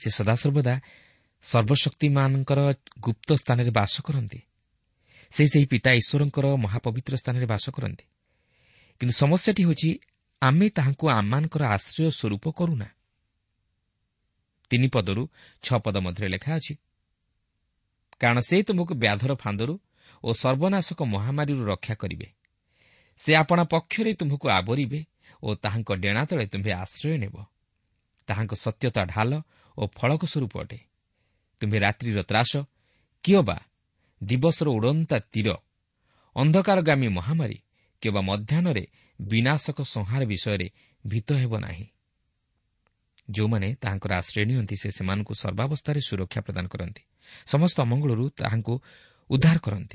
ସେ ସଦାସର୍ବଦା ସର୍ବଶକ୍ତିମାନଙ୍କର ଗୁପ୍ତ ସ୍ଥାନରେ ବାସ କରନ୍ତି। ସେହି ପିତା ଈଶ୍ୱରଙ୍କର ମହାପବିତ୍ର ସ୍ଥାନରେ ବାସ କରନ୍ତି। କିନ୍ତୁ ସମସ୍ୟାଟି ହେଉଛି ଆମେ ତାହାଙ୍କୁ ଆମମାନଙ୍କର ଆଶ୍ରୟ ସ୍ୱରୂପ କରୁନା। 3 ପଦରୁ 6 ପଦ ମଧ୍ୟରେ ଲେଖା ଅଛି, କାରଣ ସେ ତୁମକୁ ବ୍ୟାଧର ଫାନ୍ଦରୁ ଓ ସର୍ବନାଶକ ମହାମାରୀରୁ ରକ୍ଷା କରିବେ। ସେ ଆପଣା ପକ୍ଷରେ ତୁମକୁ ଆବରିବେ ଓ ତାହାଙ୍କ ଡେଣା ତଳେ ତୁମ୍ଭେ ଆଶ୍ରୟ ନେବ। ତାହାଙ୍କ ସତ୍ୟତା ଢାଲ ଓ ଫଳକ ସ୍ୱରୂପ ଅଟେ। ତୁମ୍ଭେ ରାତ୍ରିର ତ୍ରାସ କିମ୍ବା ଦିବସର ଉଡ଼ନ୍ତା ତୀର, ଅନ୍ଧକାରଗାମୀ ମହାମାରୀ କିମ୍ବା ମଧ୍ୟାହ୍ନରେ ବିନାଶକ ସଂହାର ବିଷୟରେ ଭୀତ ହେବ ନାହିଁ। ଯେଉଁମାନେ ତାହାଙ୍କର ଆଶ୍ରୟ ନିଅନ୍ତି ସେ ସେମାନଙ୍କୁ ସର୍ବାବସ୍ଥାରେ ସୁରକ୍ଷା ପ୍ରଦାନ କରନ୍ତି, ସମସ୍ତ ଅମଙ୍ଗଳରୁ ତାହାଙ୍କୁ ଉଦ୍ଧାର କରନ୍ତି।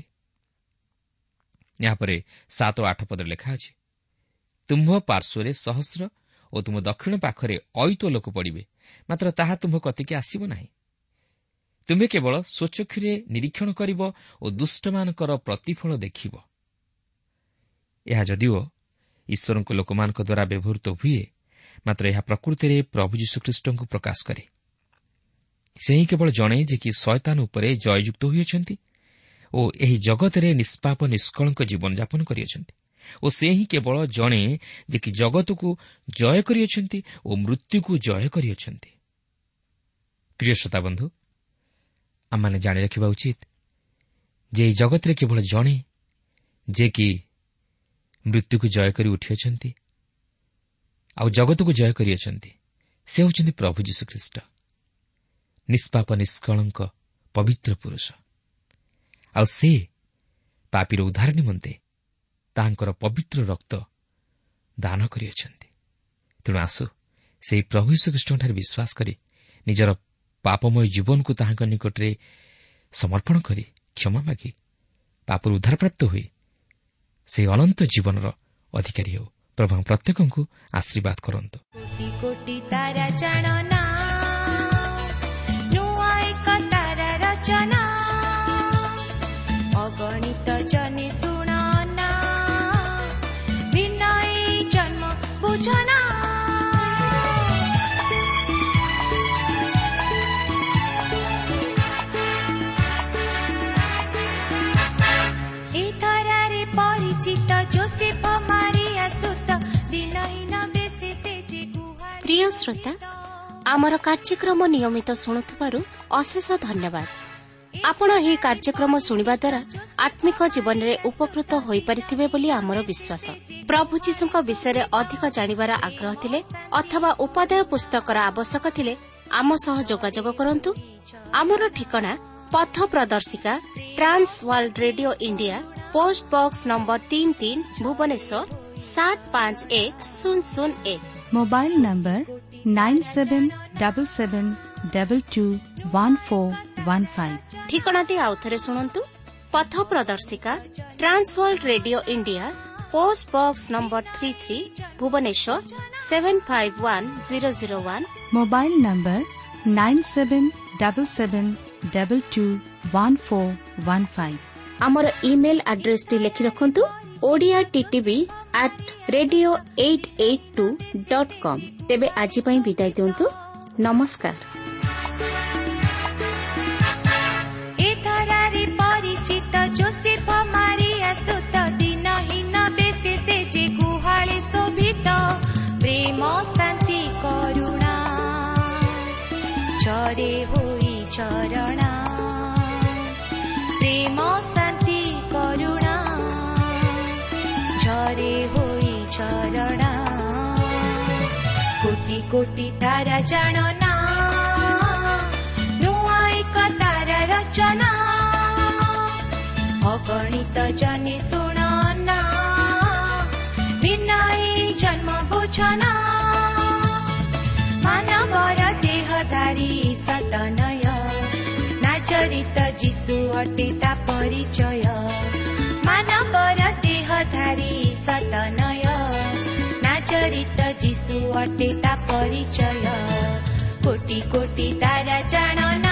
ଏହାପରେ 7 ଓ 8 ପଦରେ ଲେଖା ଅଛି, ତୁମ୍ଭ ପାର୍ଶ୍ୱରେ ସହସ୍ର ଓ ତୁମ ଦକ୍ଷିଣ ପାଖରେ ଅୟୁତ ଲୋକ ପଡ଼ିବେ, ମାତ୍ର ତାହା ତୁମ୍ଭ କତିକି ଆସିବ ନାହିଁ। ତୁମ୍ଭେ କେବଳ ସ୍ୱଚକ୍ଷୁରେ ନିରୀକ୍ଷଣ କରିବ ଓ ଦୁଷ୍ଟମାନଙ୍କର ପ୍ରତିଫଳ ଦେଖିବ। ଏହା ଯଦିଓ ଈଶ୍ୱରଙ୍କ ଲୋକମାନଙ୍କ ଦ୍ୱାରା ବ୍ୟବହୃତ ହୁଏ, ମାତ୍ର ଏହା ପ୍ରକୃତିରେ ପ୍ରଭୁ ଯୀଶୁଖ୍ରୀଷ୍ଟଙ୍କୁ ପ୍ରକାଶ କରେ। ସେ ହିଁ କେବଳ ଜଣେ ଯେ କି ଶୟତାନ ଉପରେ ଜୟଯୁକ୍ତ ହୋଇଅଛନ୍ତି ଓ ଏହି ଜଗତରେ ନିଷ୍ପାପ ନିଷ୍କଳଙ୍କ ଜୀବନଯାପନ କରିଅଛନ୍ତି, ଓ ସେ ହିଁ କେବଳ ଜଣେ ଯେ କି ଜଗତକୁ ଜୟ କରିଅଛନ୍ତି ଓ ମୃତ୍ୟୁକୁ ଜୟ କରିଅଛନ୍ତି। ପ୍ରିୟ ଶ୍ରୋତା ବନ୍ଧୁ, ଆମମାନେ ଜାଣି ରଖିବା ଉଚିତ ଯେ ଏହି ଜଗତରେ କେବଳ ଜଣେ ଯେ କି ମୃତ୍ୟୁକୁ ଜୟ କରି ଉଠିଅଛନ୍ତି ଆଉ ଜଗତକୁ ଜୟ କରିଅଛନ୍ତି, ସେ ହେଉଛନ୍ତି ପ୍ରଭୁ ଯୀଶୁଖ୍ରୀଷ୍ଟ, ନିଷ୍ପାପ ନିଷ୍କଳଙ୍କ ପବିତ୍ର ପୁରୁଷ। ଆଉ ସେ ପାପୀର ଉଦ୍ଧାର ନିମନ୍ତେ ତାହାଙ୍କର ପବିତ୍ର ରକ୍ତ ଦାନ କରିଅଛନ୍ତି। ତେଣୁ ଆସୁ ସେହି ପ୍ରଭୁ ଯୀଶୁଖ୍ରୀଷ୍ଟଙ୍କଠାରେ ବିଶ୍ୱାସ କରି ନିଜର ପାପମୟ ଜୀବନକୁ ତାହାଙ୍କ ନିକଟରେ ସମର୍ପଣ କରି କ୍ଷମା ମାଗି ପାପରୁ ଉଦ୍ଧାରପ୍ରାପ୍ତ ହୋଇ ସେହି ଅନନ୍ତ ଜୀବନର ଅଧିକାରୀ ହେଉ। ପ୍ରଭୁ ପ୍ରତ୍ୟେକଙ୍କୁ ଆଶୀର୍ବାଦ କରନ୍ତୁ। କୋଟି କୋଟି ତାରା ଜାଣନା, ନୂଆ ଏକ ତାରା ରଚନା, ଅଗଣିତ ଜନେ ଶୁଣନା, ଭିନ୍ନ ଏଇ ଜନ୍ମ ବୁଝନା। ଏ ଧରାରେ ପରିଚିତ ଯୋସେଫ ମାରିଆ ସୁତ, ଦିନହୀନ ବେଶୀ ସେ ଯେ ଗୁହାଳ। ପ୍ରିୟ ଶ୍ରୋତା, ଆମର କାର୍ଯ୍ୟକ୍ରମ ନିୟମିତ ଶୁଣୁଥିବାରୁ ଅଶେଷ ଧନ୍ୟବାଦ। ଆପଣ ଏହି କାର୍ଯ୍ୟକ୍ରମ ଶୁଣିବା ଦ୍ୱାରା ଆତ୍ମିକ ଜୀବନରେ ଉପକୃତ ହୋଇପାରିଥିବେ ବୋଲି ଆମର ବିଶ୍ୱାସ। ପ୍ରଭୁ ଯୀଶୁଙ୍କ ବିଷୟରେ ଅଧିକ ଜାଣିବାର ଆଗ୍ରହ ଥିଲେ ଅଥବା ଉପାଦେୟ ପୁସ୍ତକର ଆବଶ୍ୟକ ଥିଲେ ଆମ ସହ ଯୋଗାଯୋଗ କରନ୍ତୁ। ଆମର ଠିକଣା ପଥ ପ୍ରଦର୍ଶିକା, Trans World Radio India, post box number 33, Bhubaneswar 751001। Mobile number 9777221415। ଠିକଣାଟି ଆଉଥରେ ଶୁଣନ୍ତୁ। ପଥ ପ୍ରଦର୍ଶିକା, Trans World Radio India, post box number 33, Bhubaneswar 751001। Mobile number 9777221415। ଆମର ଇମେଲ୍ ଆଡ୍ରେସଟି ଲେଖି ରଖନ୍ତୁ, odia@radio882.com। ତେବେ ଆଜି ପାଇଁ ବିଦାୟ ଦିଅନ୍ତୁ। ନମସ୍କାର। ଏ ଧରାରେ ପରିଚିତ ଯୋସେଫ ମାରିଆ ସୁତ, ଦିନହୀନ ବେଶୀ ସେ ଯେ ଗୁହାଳେ ଶୋଭିତ, ପ୍ରେମ ଶାନ୍ତି କରୁଣା ଝରେ ହୋଇ ଝରଣା, ପ୍ରେମ ଶାନ୍ତି କରୁଣା ଝରେ ହୋଇ ଝରଣା। କୋଟି କୋଟି ତାରା ଜାଣନା, ନୂଆ ଏକ ତାରା ରଚନା, ଅଗଣିତ ଜନେ ଶୁଣନା, ଭିନ୍ନ ଏଇ ଜନ୍ମ ବୁଝନା। ମାନବର ଦେହଧାରୀ ସତନୟ, ନାଜରିତ ଯୀଶୁ ଅଟେ ତା ପରିଚୟ। ମାନବର ଦେହଧାରୀ ସତନୟ, ନାଜରିତ ଯୀଶୁ ଅଟେ ତା ପରିଚୟ। କୋଟି କୋଟି ତାରା ଜାଣନା,